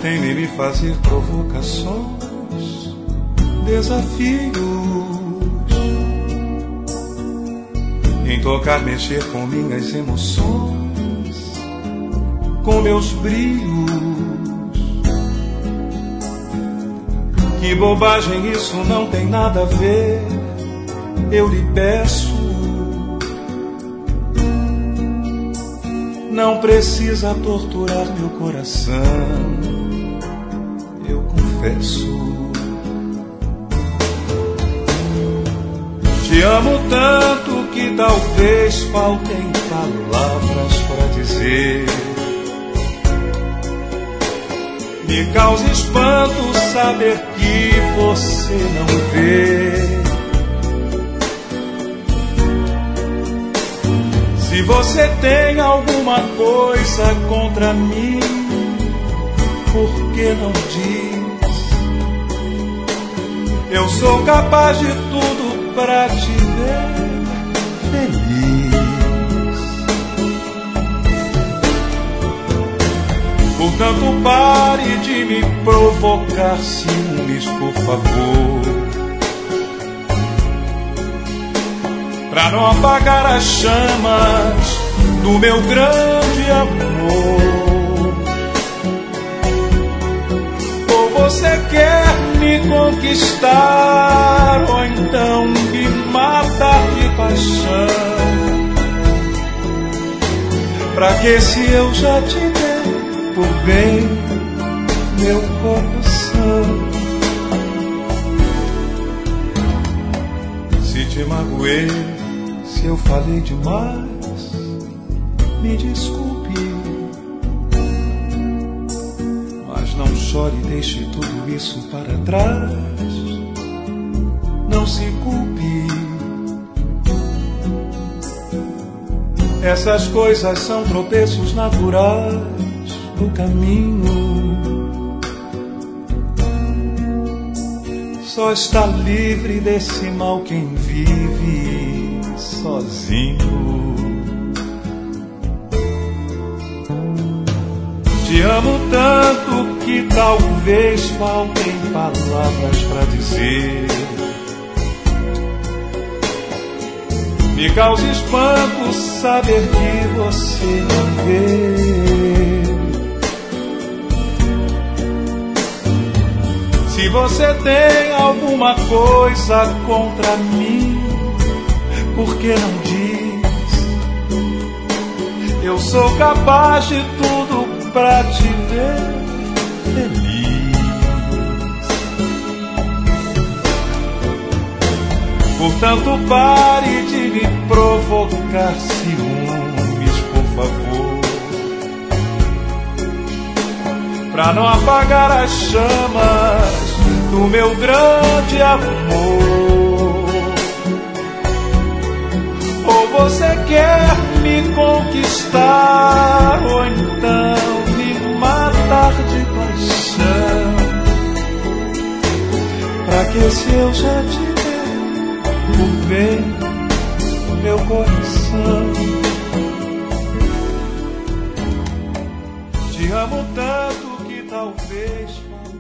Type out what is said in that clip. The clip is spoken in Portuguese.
em me fazer provocações, desafios, em tocar, mexer com minhas emoções, com meus brilhos. Que bobagem, isso não tem nada a ver. Eu lhe peço, não precisa torturar meu coração. Eu confesso, te amo tanto que talvez faltem palavras para dizer. Me causa espanto saber que você não vê. Se você tem alguma coisa contra mim, por que não diz? Eu sou capaz de tudo pra te ver feliz. Portanto, pare de me provocar ciúmes, por favor, pra não apagar as chamas do meu grande amor. Ou você quer me conquistar, ou então me matar de paixão. Pra que, se eu já te dei por bem meu coração? Se te magoei, se eu falei demais, me desculpe, mas não chore e deixe tudo isso para trás. Não se culpe, essas coisas são tropeços naturais do caminho. Só está livre desse mal quem vive sozinho. Te amo tanto que talvez faltem palavras para dizer. Me causa espanto saber que você não vê. Se você tem alguma coisa contra mim, por que não diz? Eu sou capaz de tudo pra te ver feliz. Portanto, pare de me provocar ciúmes, por favor, pra não apagar as chamas do meu grande amor. Ou você quer me conquistar, ou então me matar de paixão. Pra que, se eu já te dei por bem meu coração? Te amo tanto que talvez